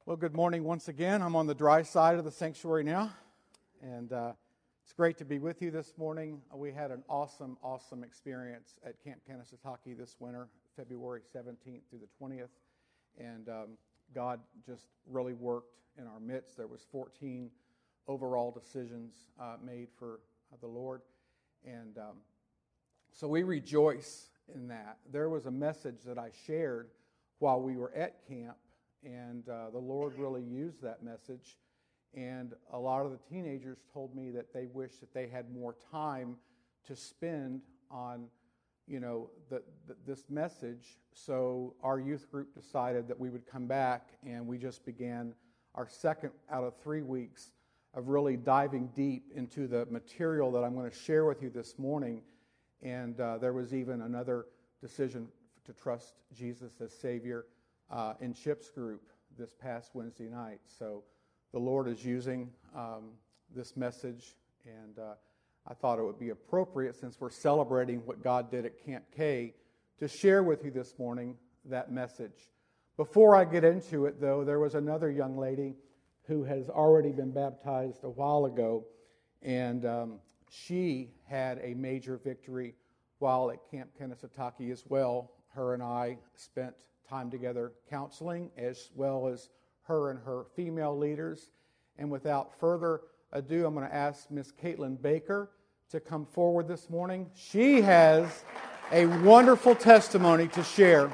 Well, good morning once again. I'm on the dry side of the sanctuary now, and it's great to be with you this morning. We had an awesome experience at Camp Kanesatake this winter, February 17th through the 20th, and God just really worked in our midst. There was 14 overall decisions made for the Lord, and so we rejoice in that. There was a message that I shared while we were at camp, and the Lord really used that message. And a lot of the teenagers told me that they wish that they had more time to spend on, this message. So our youth group decided that we would come back, and we just began our second out of 3 weeks of really diving deep into the material that I'm going to share with you this morning. And there was even another decision to trust Jesus as Savior in Chip's group this past Wednesday night. So the Lord is using this message, and I thought it would be appropriate, since we're celebrating what God did at Camp K, to share with you this morning that message. Before I get into it, though, there was another young lady who has already been baptized a while ago, and she had a major victory while at Camp Kanesatake as well. Her and I spent time together counseling, as well as her and her female leaders. And without further ado, I'm going to ask Miss Caitlin Baker to come forward this morning. She has a wonderful testimony to share.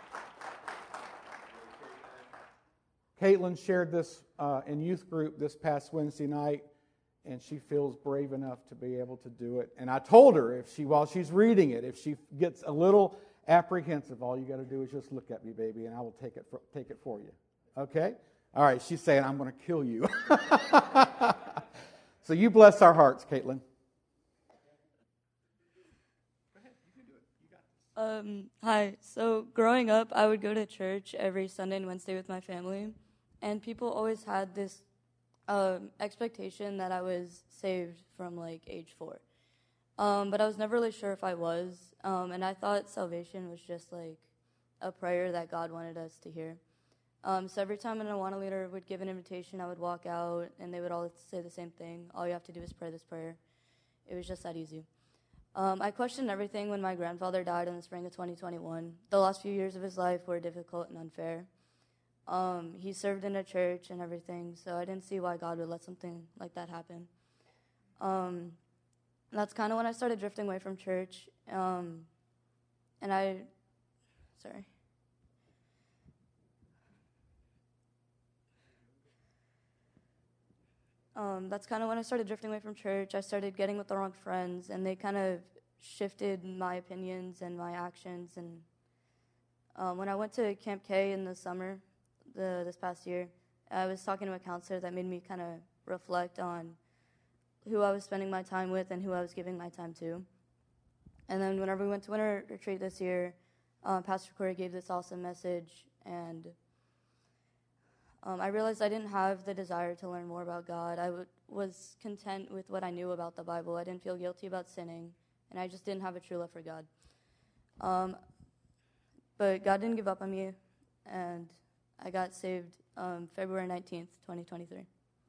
Caitlin shared this in youth group this past Wednesday night, and she feels brave enough to be able to do it. And I told her, while she's reading it, if she gets a little apprehensive, all you got to do is just look at me, baby, and I will take it for you. Okay? All right, she's saying, I'm going to kill you. So you bless our hearts, Caitlin. Go ahead, you can do it. You got this. Hi. So growing up, I would go to church every Sunday and Wednesday with my family, and people always had this expectation that I was saved from like age 4. But I was never really sure if I was, and I thought salvation was just like a prayer that God wanted us to hear. So every time an Awana leader would give an invitation, I would walk out, and they would all say the same thing: all you have to do is pray this prayer. It was just that easy. I questioned everything when my grandfather died in the spring of 2021. The last few years of his life were difficult and unfair. He served in a church and everything, so I didn't see why God would let something like that happen. That's kind of when I started drifting away from church, That's kind of when I started drifting away from church. I started getting with the wrong friends, and they kind of shifted my opinions and my actions. And when I went to Camp K in the summer, this past year, I was talking to a counselor that made me kind of reflect on who I was spending my time with and who I was giving my time to. And then whenever we went to winter retreat this year, Pastor Corey gave this awesome message, and I realized I didn't have the desire to learn more about God. I was content with what I knew about the Bible. I didn't feel guilty about sinning, and I just didn't have a true love for God. But God didn't give up on me, and I got saved February 19th, 2023.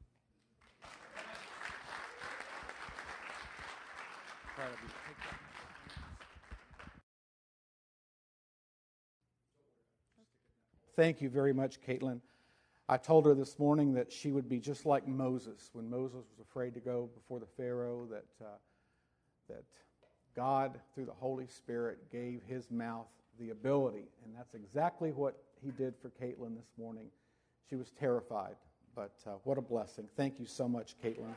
Thank you very much, Caitlin. I told her this morning that she would be just like Moses. When Moses was afraid to go before the Pharaoh, that God, through the Holy Spirit, gave his mouth the ability. And that's exactly what he did for Caitlin this morning. She was terrified, but what a blessing. Thank you so much, Caitlin.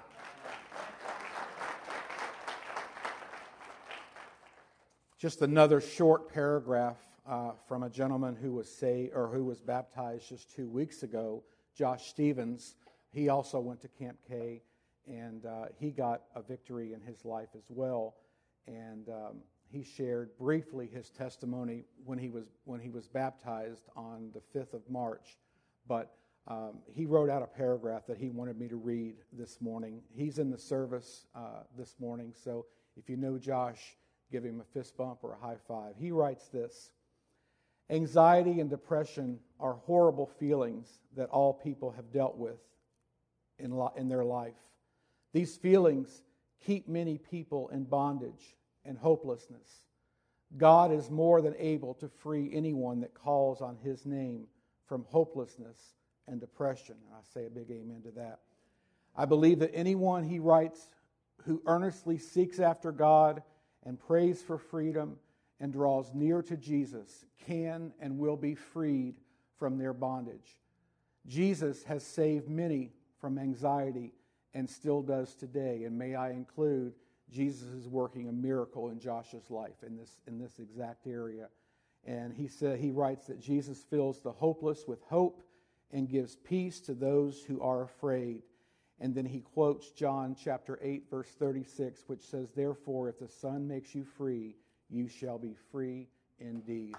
Just another short paragraph from a gentleman who was baptized just 2 weeks ago, Josh Stevens. He also went to Camp K, and he got a victory in his life as well. And he shared briefly his testimony when he was baptized on the 5th of March. But he wrote out a paragraph that he wanted me to read this morning. He's in the service this morning, so if you know Josh, give him a fist bump or a high five. He writes this: Anxiety and depression are horrible feelings that all people have dealt with in their life. These feelings keep many people in bondage and hopelessness. God is more than able to free anyone that calls on His name from hopelessness and depression. And I say a big amen to that. I believe that anyone He writes who earnestly seeks after God and prays for freedom and draws near to Jesus can and will be freed from their bondage. Jesus has saved many from anxiety and still does today. And may I include, Jesus is working a miracle in Josh's life in this exact area. And he writes that Jesus fills the hopeless with hope and gives peace to those who are afraid. And then he quotes John chapter 8, verse 36, which says, "Therefore, if the Son makes you free, you shall be free indeed."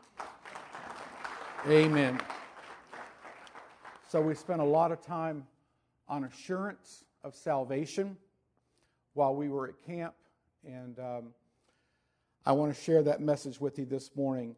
Amen. So we spent a lot of time on assurance of salvation while we were at camp, and I want to share that message with you this morning.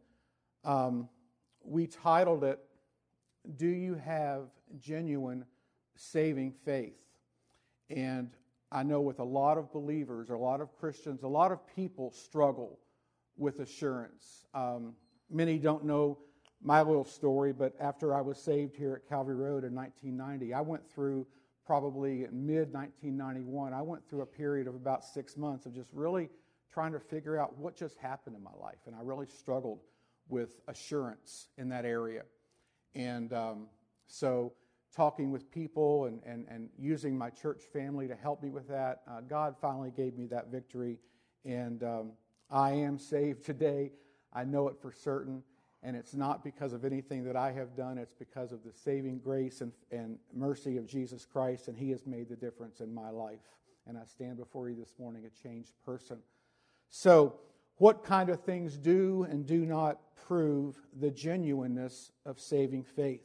We titled it, "Do You Have Genuine Saving Faith?" And I know with a lot of believers, a lot of Christians, a lot of people struggle with assurance. Many don't know my little story, but after I was saved here at Calvary Road in 1990, I went through probably in mid-1991, I went through a period of about 6 months of just really trying to figure out what just happened in my life. And I really struggled with assurance in that area. And so talking with people and using my church family to help me with that, God finally gave me that victory. And I am saved today. I know it for certain. And it's not because of anything that I have done. It's because of the saving grace and mercy of Jesus Christ. And He has made the difference in my life. And I stand before you this morning a changed person. So, what kind of things do and do not prove the genuineness of saving faith?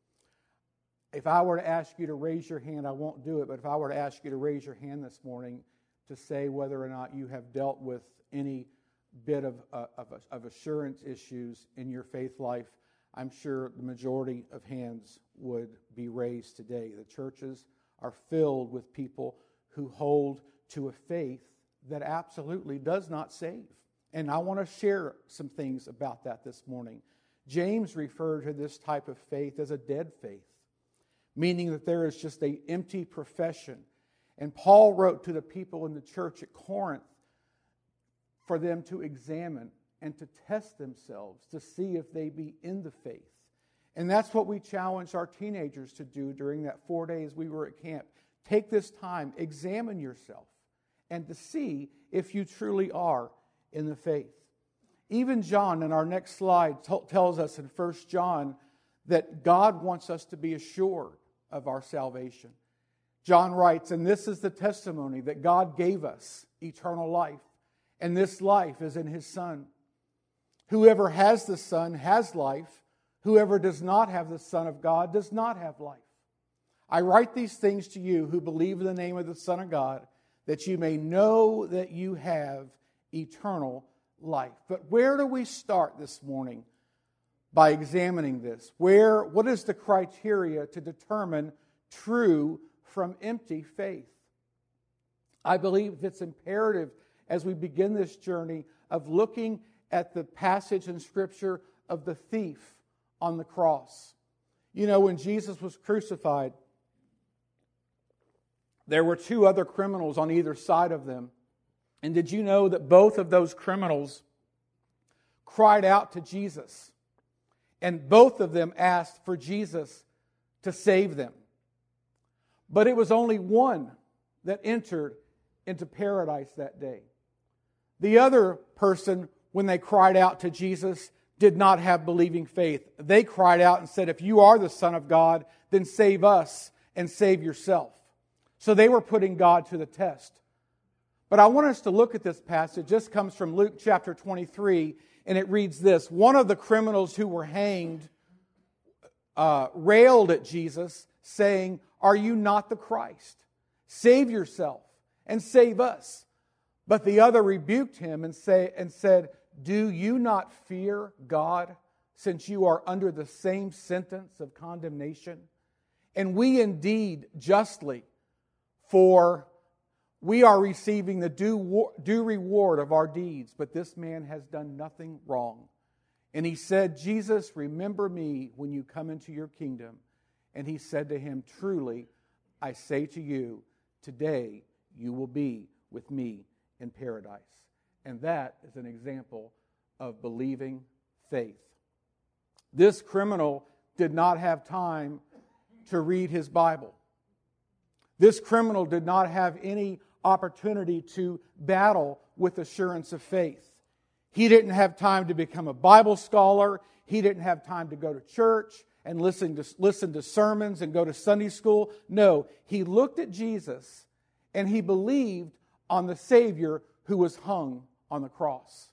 If I were to ask you to raise your hand, I won't do it, but if I were to ask you to raise your hand this morning to say whether or not you have dealt with any bit of assurance issues in your faith life, I'm sure the majority of hands would be raised today. The churches are filled with people who hold to a faith that absolutely does not save. And I want to share some things about that this morning. James referred to this type of faith as a dead faith, meaning that there is just an empty profession. And Paul wrote to the people in the church at Corinth for them to examine and to test themselves to see if they be in the faith. And that's what we challenged our teenagers to do during that 4 days we were at camp. Take this time, examine yourself, and to see if you truly are in the faith. Even John, in our next slide, tells us in 1 John that God wants us to be assured of our salvation. John writes, "And this is the testimony that God gave us, eternal life. And this life is in His Son. Whoever has the Son has life. Whoever does not have the Son of God does not have life. I write these things to you who believe in the name of the Son of God, that you may know that you have eternal life." But where do we start this morning by examining this? What is the criteria to determine true from empty faith? I believe it's imperative as we begin this journey of looking at the passage in Scripture of the thief on the cross. You know, when Jesus was crucified, there were two other criminals on either side of them. And did you know that both of those criminals cried out to Jesus? And both of them asked for Jesus to save them. But it was only one that entered into paradise that day. The other person, when they cried out to Jesus, did not have believing faith. They cried out and said, "If you are the Son of God, then save us and save yourself." So they were putting God to the test. But I want us to look at this passage. This comes from Luke chapter 23, and it reads this. One of the criminals who were hanged railed at Jesus, saying, "Are you not the Christ? Save yourself and save us." But the other rebuked him and said, "Do you not fear God, since you are under the same sentence of condemnation? And we indeed justly, for we are receiving the due reward of our deeds, but this man has done nothing wrong. And he said, Jesus, remember me when you come into your kingdom. And he said to him, truly, I say to you, today you will be with me in paradise. And that is an example of believing faith. This criminal did not have time to read his Bible. This criminal did not have any opportunity to battle with assurance of faith. He didn't have time to become a Bible scholar. He didn't have time to go to church and listen to sermons and go to Sunday school. No, he looked at Jesus and he believed on the Savior who was hung on the cross.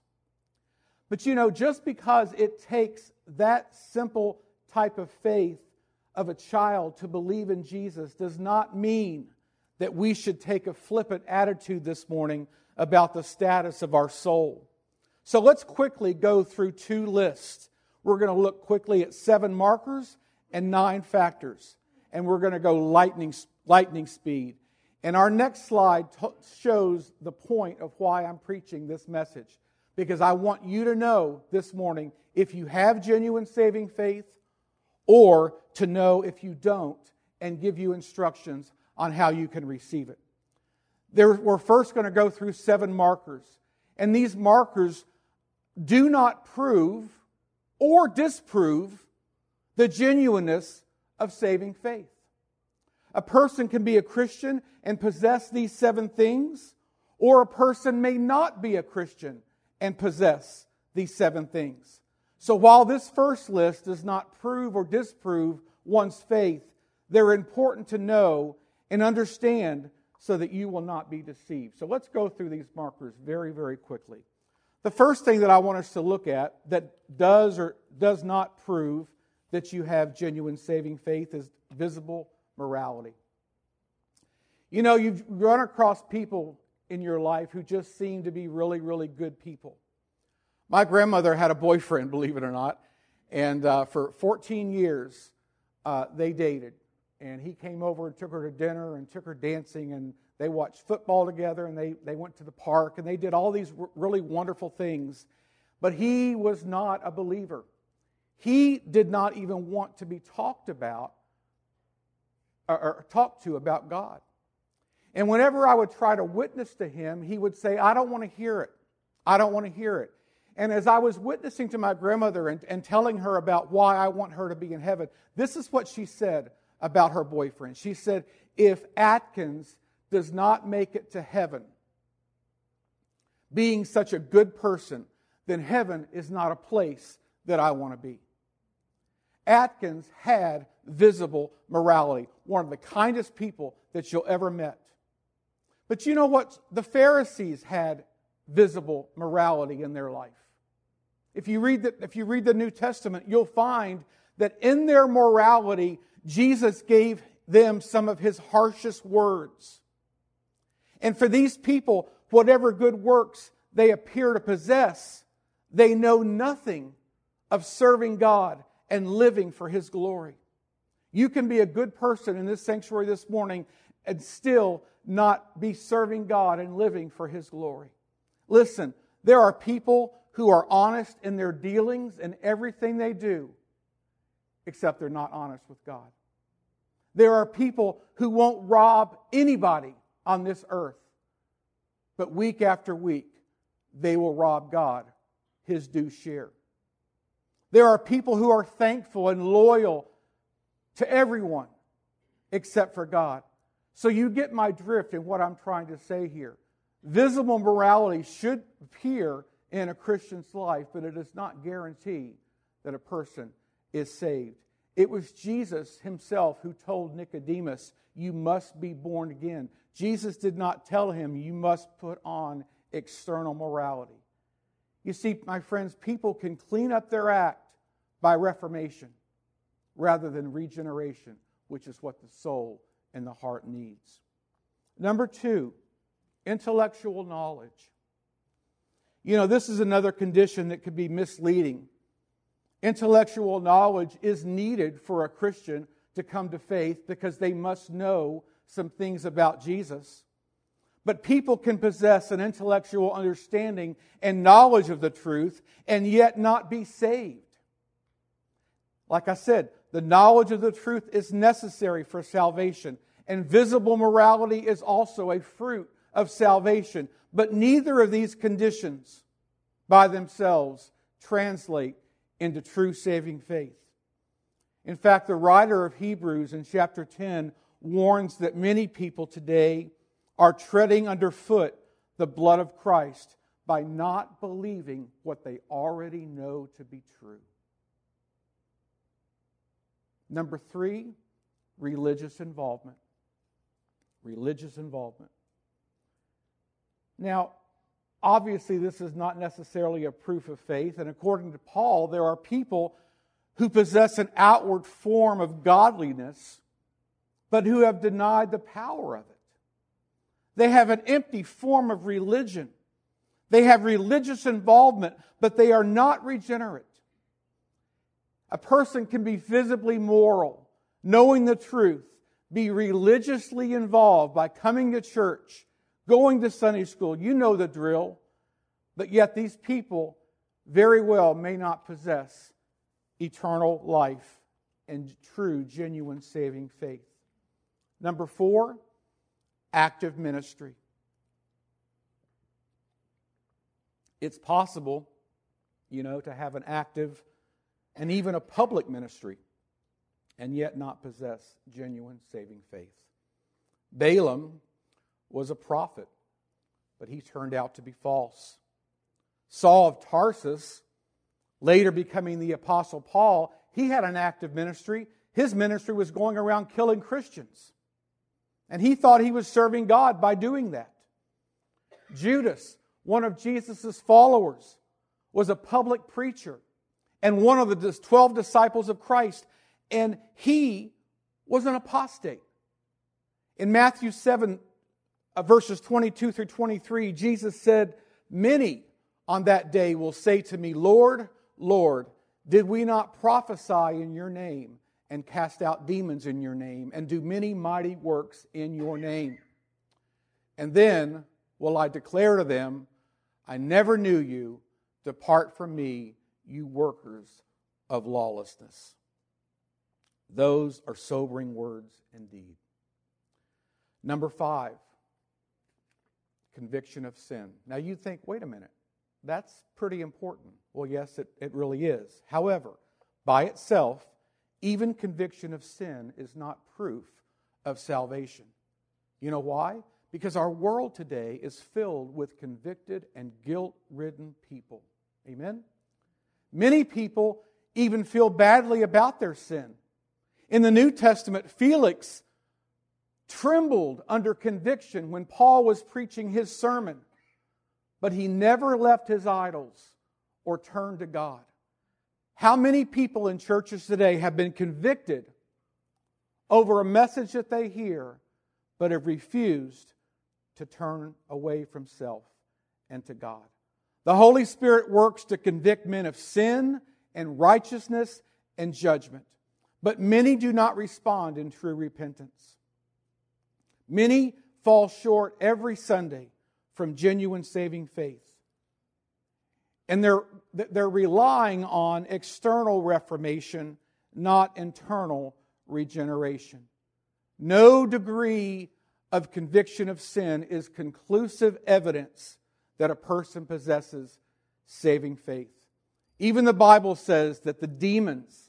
But you know, just because it takes that simple type of faith of a child to believe in Jesus does not mean that we should take a flippant attitude this morning about the status of our soul. So let's quickly go through two lists. We're going to look quickly at 7 markers and 9 factors. And we're going to go lightning speed. And our next slide shows the point of why I'm preaching this message. Because I want you to know this morning if you have genuine saving faith, or to know if you don't, and give you instructions on how you can receive it. We're first going to go through 7 markers. And these markers do not prove or disprove the genuineness of saving faith. A person can be a Christian and possess these 7 things, or a person may not be a Christian and possess these 7 things. So while this first list does not prove or disprove one's faith, they're important to know and understand so that you will not be deceived. So let's go through these markers very, very quickly. The first thing that I want us to look at that does or does not prove that you have genuine saving faith is visible morality. You know, you've run across people in your life who just seem to be really, really good people. My grandmother had a boyfriend, believe it or not, and for 14 years they dated. And he came over and took her to dinner and took her dancing, and they watched football together, and they went to the park, and they did all these really wonderful things. But he was not a believer. He did not even want to be talked about or talked to about God. And whenever I would try to witness to him, he would say, I don't want to hear it. I don't want to hear it. And as I was witnessing to my grandmother and telling her about why I want her to be in heaven, this is what she said about her boyfriend. She said, if Atkins does not make it to heaven, being such a good person, then heaven is not a place that I want to be. Atkins had visible morality, one of the kindest people that you'll ever met. But you know what? The Pharisees had visible morality in their life. If you read the New Testament, you'll find that in their morality, Jesus gave them some of his harshest words. And for these people, whatever good works they appear to possess, they know nothing of serving God and living for his glory. You can be a good person in this sanctuary this morning and still not be serving God and living for his glory. Listen, there are people who are honest in their dealings and everything they do, except they're not honest with God. There are people who won't rob anybody on this earth, but week after week, they will rob God his due share. There are people who are thankful and loyal to everyone except for God. So you get my drift in what I'm trying to say here. Visible morality should appear in a Christian's life, but it does not guarantee that a person is saved. It was Jesus himself who told Nicodemus, you must be born again. Jesus did not tell him, you must put on external morality. You see, my friends, people can clean up their act by reformation rather than regeneration, which is what the soul and the heart needs. Number 2, intellectual knowledge. You know, this is another condition that could be misleading. Intellectual knowledge is needed for a Christian to come to faith because they must know some things about Jesus. But people can possess an intellectual understanding and knowledge of the truth and yet not be saved. Like I said, the knowledge of the truth is necessary for salvation, and visible morality is also a fruit of salvation. But neither of these conditions by themselves translate into true saving faith. In fact, the writer of Hebrews in chapter 10 warns that many people today are treading underfoot the blood of Christ by not believing what they already know to be true. Number 3, religious involvement. Religious involvement. Now, obviously, this is not necessarily a proof of faith, and according to Paul, there are people who possess an outward form of godliness, but who have denied the power of it. They have an empty form of religion. They have religious involvement, but they are not regenerate. A person can be visibly moral, knowing the truth, be religiously involved by coming to church, going to Sunday school. You know the drill. But yet these people very well may not possess eternal life and true, genuine, saving faith. Number 4, active ministry. It's possible, to have an active and even a public ministry and yet not possess genuine saving faith. Balaam was a prophet, but he turned out to be false. Saul of Tarsus, later becoming the Apostle Paul, he had an active ministry. His ministry was going around killing Christians. And he thought he was serving God by doing that. Judas, one of Jesus' followers, was a public preacher and one of the 12 disciples of Christ, and he was an apostate. In Matthew 7, verses 22 through 23, Jesus said, "Many on that day will say to me, 'Lord, Lord, did we not prophesy in your name and cast out demons in your name and do many mighty works in your name?' And then will I declare to them, 'I never knew you. Depart from me, you workers of lawlessness.'" Those are sobering words indeed. Number 5, conviction of sin. Now you think, wait a minute, that's pretty important. Well, yes, it really is. However, by itself, even conviction of sin is not proof of salvation. You know why? Because our world today is filled with convicted and guilt-ridden people. Amen? Many people even feel badly about their sin. In the New Testament, Felix trembled under conviction when Paul was preaching his sermon, but he never left his idols or turned to God. How many people in churches today have been convicted over a message that they hear, but have refused to turn away from self and to God? The Holy Spirit works to convict men of sin and righteousness and judgment, but many do not respond in true repentance. Many fall short every Sunday from genuine saving faith. And they're relying on external reformation, not internal regeneration. No degree of conviction of sin is conclusive evidence that a person possesses saving faith. Even the Bible says that the demons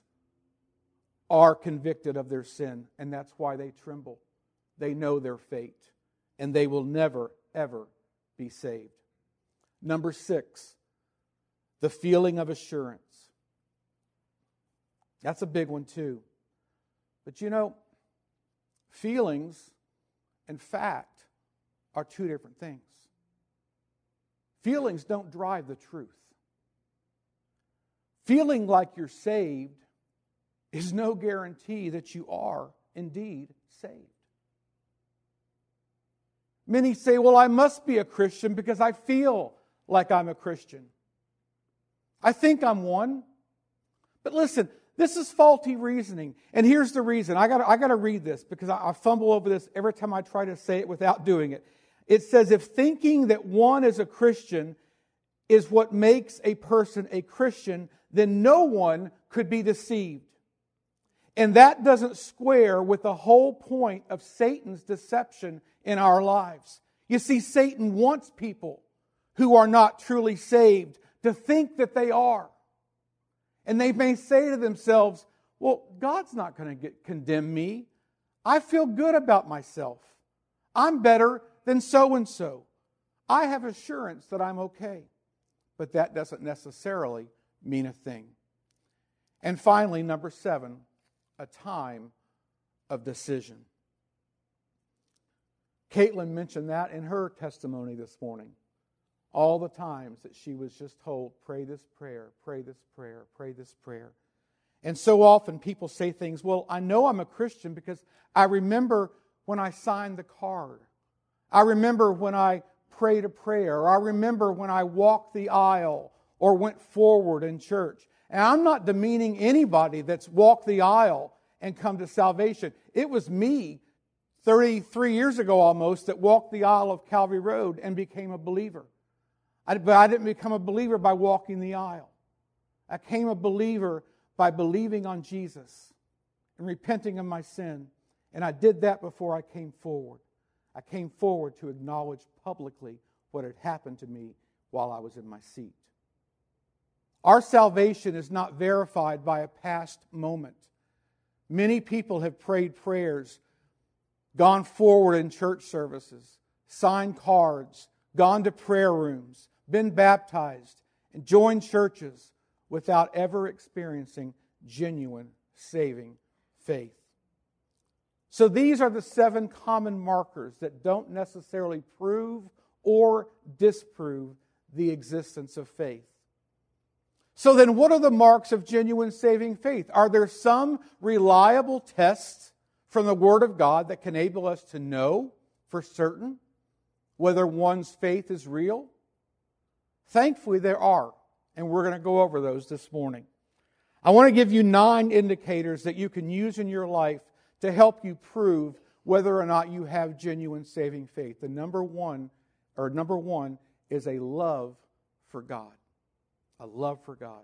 are convicted of their sin, and that's why they tremble. They know their fate, and they will never, ever be saved. Number 6, the feeling of assurance. That's a big one too. But feelings and fact are two different things. Feelings don't drive the truth. Feeling like you're saved is no guarantee that you are indeed saved. Many say, well, I must be a Christian because I feel like I'm a Christian. I think I'm one. But listen, this is faulty reasoning. And here's the reason. I got to read this because I fumble over this every time I try to say it without doing it. It says, if thinking that one is a Christian is what makes a person a Christian, then no one could be deceived. And that doesn't square with the whole point of Satan's deception in our lives. You see, Satan wants people who are not truly saved to think that they are. And they may say to themselves, well, God's not going to condemn me. I feel good about myself. I'm better than so-and-so. I have assurance that I'm okay. But that doesn't necessarily mean a thing. And finally, number 7, a time of decision. Caitlin mentioned that in her testimony this morning. All the times that she was just told, pray this prayer, pray this prayer, pray this prayer. And so often people say things, well, I know I'm a Christian because I remember when I signed the card. I remember when I prayed a prayer. Or I remember when I walked the aisle or went forward in church. And I'm not demeaning anybody that's walked the aisle and come to salvation. It was me 33 years ago almost that walked the aisle of Calvary Road and became a believer. But I didn't become a believer by walking the aisle. I became a believer by believing on Jesus and repenting of my sin. And I did that before I came forward. I came forward to acknowledge publicly what had happened to me while I was in my seat. Our salvation is not verified by a past moment. Many people have prayed prayers, gone forward in church services, signed cards, gone to prayer rooms, been baptized, and joined churches without ever experiencing genuine saving faith. So these are the 7 common markers that don't necessarily prove or disprove the existence of faith. So then what are the marks of genuine saving faith? Are there some reliable tests from the Word of God that can enable us to know for certain whether one's faith is real? Thankfully, there are, and we're going to go over those this morning. I want to give you 9 indicators that you can use in your life to help you prove whether or not you have genuine saving faith. The number one is a love for God. A love for God.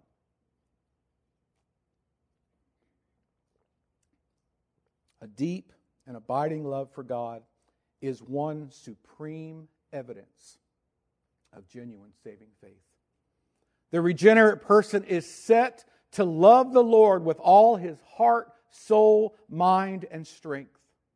A deep and abiding love for God is one supreme evidence of genuine saving faith. The regenerate person is set to love the Lord with all his heart, soul, mind, and strength.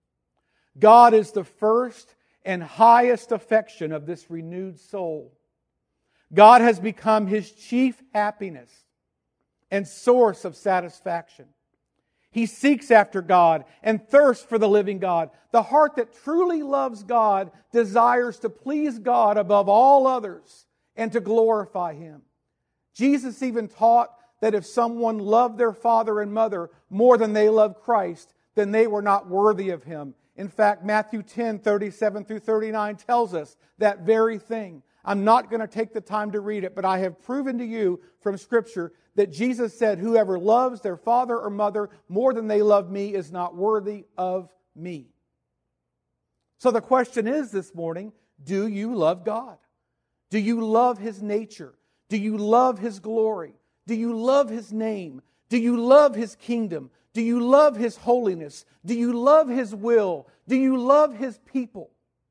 God is the first and highest affection of this renewed soul. God has become his chief happiness and source of satisfaction. He seeks after God and thirsts for the living God. The heart that truly loves God desires to please God above all others and to glorify Him. Jesus even taught that if someone loved their father and mother more than they loved Christ, then they were not worthy of Him. In fact, Matthew 10:37 through 39 tells us that very thing. I'm not going to take the time to read it, but I have proven to you from Scripture that Jesus said, whoever loves their father or mother more than they love me is not worthy of me. So the question is this morning, do you love God? Do you love His nature? Do you love His glory? Do you love His name? Do you love His kingdom? Do you love His holiness? Do you love His will? Do you love His people?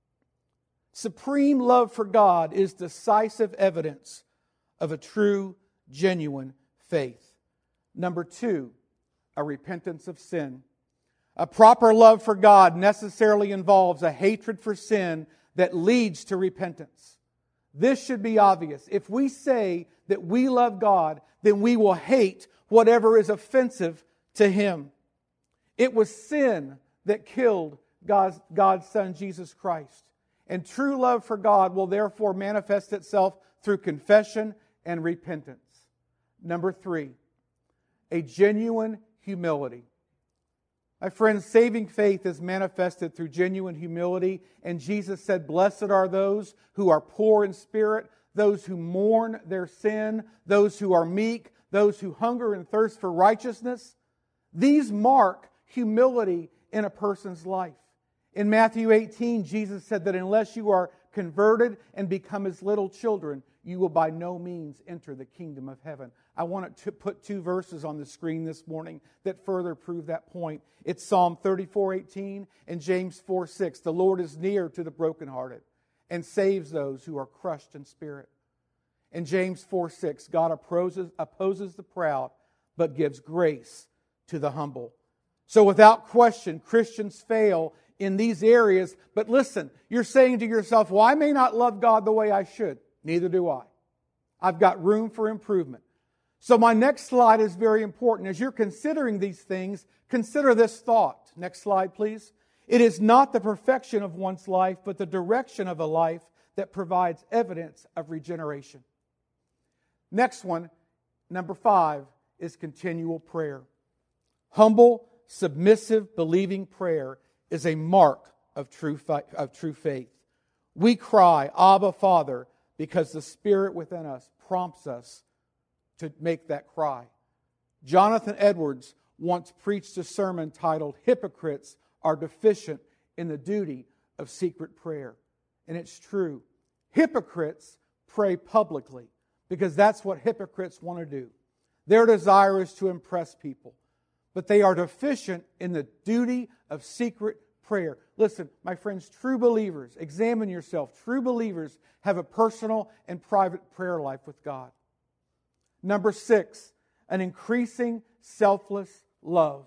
Supreme love for God is decisive evidence of a true, genuine faith. Number 2, a repentance of sin. A proper love for God necessarily involves a hatred for sin that leads to repentance. This should be obvious. If we say that we love God, then we will hate whatever is offensive to Him. It was sin that killed God's Son, Jesus Christ. And true love for God will therefore manifest itself through confession and repentance. Number 3, a genuine humility. My friends, saving faith is manifested through genuine humility. And Jesus said, blessed are those who are poor in spirit, those who mourn their sin, those who are meek, those who hunger and thirst for righteousness. These mark humility in a person's life. In Matthew 18, Jesus said that unless you are converted and become as little children, you will by no means enter the kingdom of heaven. I want to put two verses on the screen this morning that further prove that point. It's Psalm 34:18 and James 4:6. The Lord is near to the brokenhearted and saves those who are crushed in spirit. In James 4:6, God opposes the proud, but gives grace to the humble. So without question, Christians fail in these areas. But listen, you're saying to yourself, well, I may not love God the way I should. Neither do I. I've got room for improvement. So my next slide is very important. As you're considering these things, consider this thought. Next slide, please. It is not the perfection of one's life, but the direction of a life that provides evidence of regeneration. Next one, number 5, is continual prayer. Humble, submissive, believing prayer is a mark of true faith. We cry, Abba, Father, because the Spirit within us prompts us to make that cry. Jonathan Edwards once preached a sermon titled, Hypocrites are deficient in the duty of secret prayer. And it's true. Hypocrites pray publicly because that's what hypocrites want to do. Their desire is to impress people. But they are deficient in the duty of secret prayer. Listen, my friends, true believers, examine yourself. True believers have a personal and private prayer life with God. Number 6, an increasing selfless love.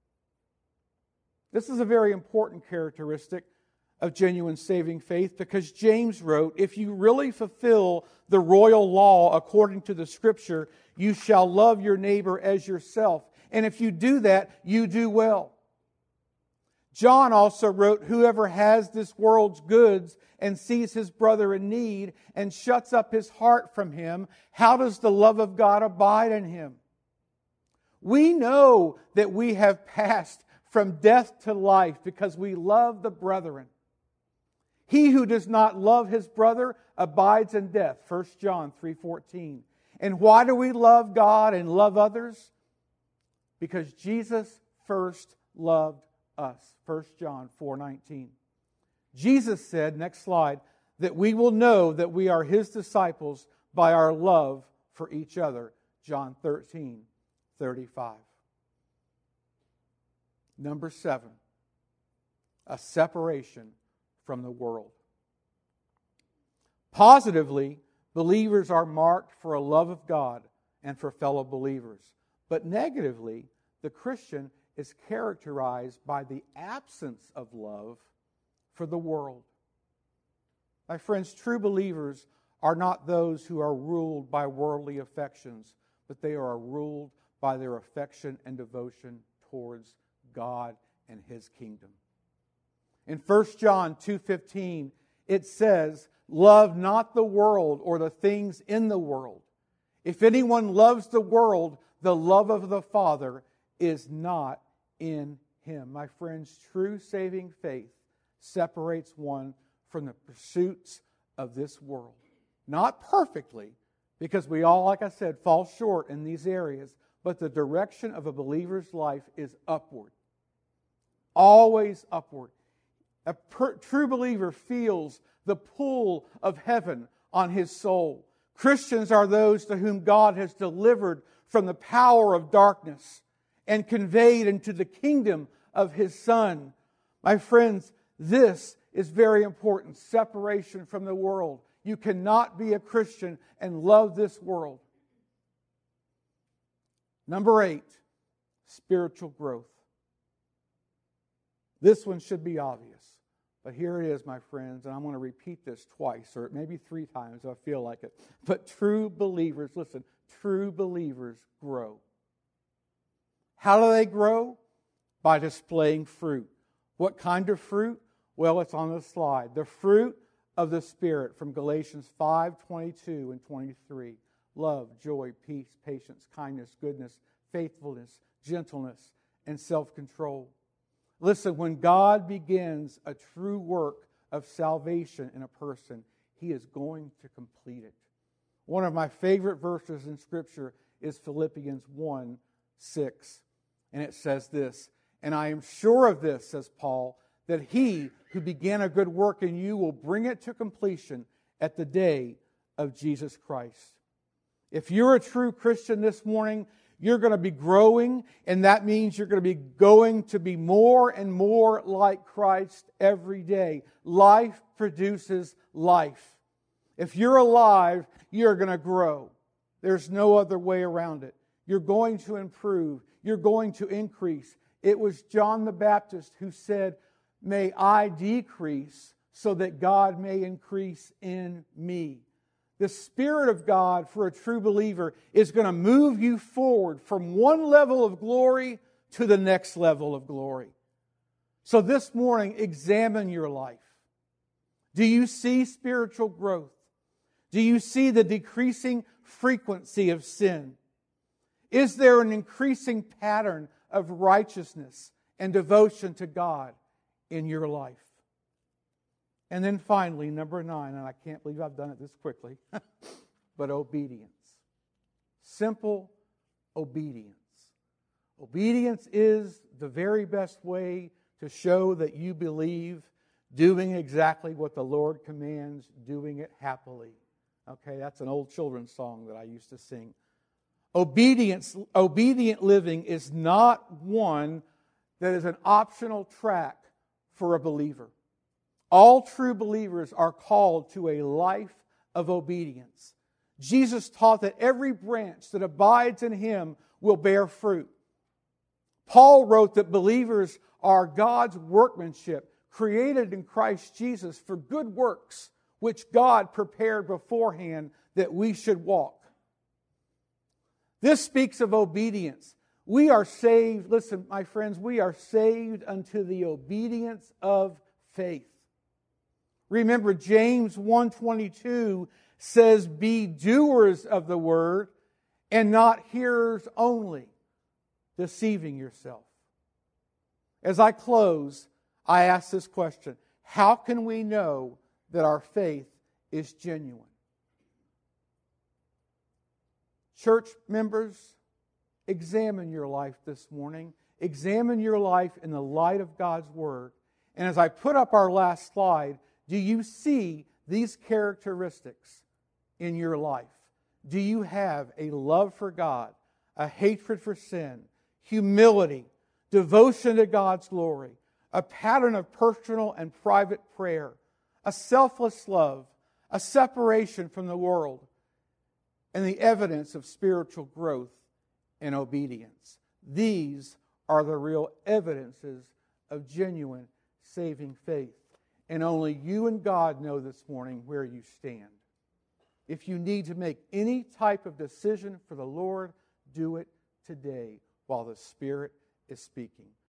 This is a very important characteristic of genuine saving faith because James wrote, if you really fulfill the royal law according to the Scripture, you shall love your neighbor as yourself. And if you do that, you do well. John also wrote, whoever has this world's goods and sees his brother in need and shuts up his heart from him, how does the love of God abide in him? We know that we have passed from death to life because we love the brethren. He who does not love his brother abides in death. 1 John 3:14. And why do we love God and love others? Because Jesus first loved us. 1 John 4:19. Jesus said, next slide, that we will know that we are His disciples by our love for each other. John 13:35. Number 7, a separation from the world. Positively, believers are marked for a love of God and for fellow believers. But negatively, the Christian is characterized by the absence of love for the world. My friends, true believers are not those who are ruled by worldly affections, but they are ruled by their affection and devotion towards God and His kingdom. In 1 John 2:15, it says, love not the world or the things in the world. If anyone loves the world, the love of the Father is not in him. My friends, true saving faith separates one from the pursuits of this world. Not perfectly, because we all, like I said, fall short in these areas, but the direction of a believer's life is upward. Always upward. A true believer feels the pull of heaven on his soul. Christians are those to whom God has delivered from the power of darkness and conveyed into the kingdom of His Son. My friends, this is very important. Separation from the world. You cannot be a Christian and love this world. Number 8, spiritual growth. This one should be obvious. But here it is, my friends, and I'm going to repeat this twice, or maybe 3 times if I feel like it. But true believers, listen, true believers grow. How do they grow? By displaying fruit. What kind of fruit? Well, it's on the slide. The fruit of the Spirit from Galatians 5:22 and 23. Love, joy, peace, patience, kindness, goodness, faithfulness, gentleness, and self-control. Listen, when God begins a true work of salvation in a person, He is going to complete it. One of my favorite verses in Scripture is Philippians 1:6. And it says this, "And I am sure of this," says Paul, "that he who began a good work in you will bring it to completion at the day of Jesus Christ." If you're a true Christian this morning, you're going to be growing, and that means you're going to be more and more like Christ every day. Life produces life. If you're alive, you're going to grow. There's no other way around it. You're going to improve. You're going to increase. It was John the Baptist who said, "May I decrease so that God may increase in me." The Spirit of God for a true believer is going to move you forward from one level of glory to the next level of glory. So this morning, examine your life. Do you see spiritual growth? Do you see the decreasing frequency of sin? Is there an increasing pattern of righteousness and devotion to God in your life? And then finally, number 9, and I can't believe I've done it this quickly, but obedience. Simple obedience. Obedience is the very best way to show that you believe, doing exactly what the Lord commands, doing it happily. Okay, that's an old children's song that I used to sing. Obedient living is not one that is an optional track for a believer. All true believers are called to a life of obedience. Jesus taught that every branch that abides in Him will bear fruit. Paul wrote that believers are God's workmanship, created in Christ Jesus for good works, which God prepared beforehand that we should walk. This speaks of obedience. We are saved, listen, my friends, we are saved unto the obedience of faith. Remember, James 1:22 says, "Be doers of the word and not hearers only, deceiving yourself." As I close, I ask this question: how can we know that our faith is genuine? Church members, examine your life this morning. Examine your life in the light of God's Word. And as I put up our last slide, do you see these characteristics in your life? Do you have a love for God, a hatred for sin, humility, devotion to God's glory, a pattern of personal and private prayer, a selfless love, a separation from the world, and the evidence of spiritual growth and obedience? These are the real evidences of genuine saving faith. And only you and God know this morning where you stand. If you need to make any type of decision for the Lord, do it today while the Spirit is speaking.